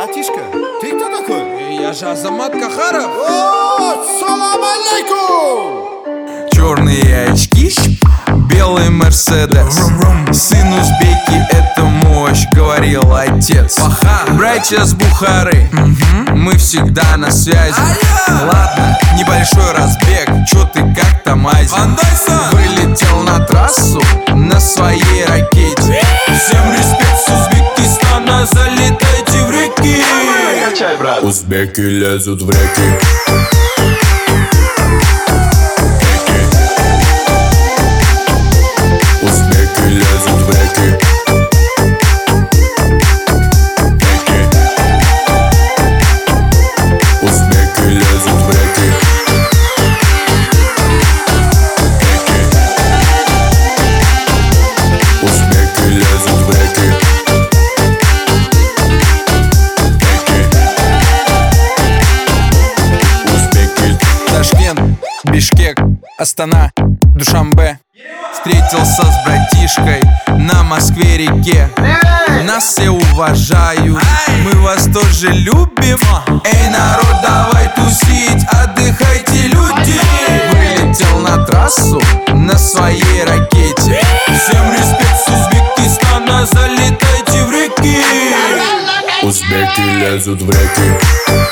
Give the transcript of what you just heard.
Братишка, ты кто такой? Я же Азамат Кахаров. О, салам алейкум! Черные очки, белый Мерседес. Сын узбеки — это мощь, говорил отец. Братья с Бухары, мы всегда на связи. Ладно, небольшой разбег, чё ты как там, Азия? Вылетел на трассу на своей ракете. Всем респект с Узбекистана, залетайте в реки. Узбеки лезут в реки. Узбеки лезут в реки. Узбеки лезут в реки. Узбеки лезут в реки. Узбеки. Ташкент, Бишкек, Астана, Душанбе. Встретился с братишкой на Москве-реке. Нас все уважают, мы вас тоже любим. Эй, народ, давай тусить, отдыхайте, люди. Вылетел на трассу на своей ракете. Всем респект с Узбекистана, залетайте в реки. Узбеки лезут в реки.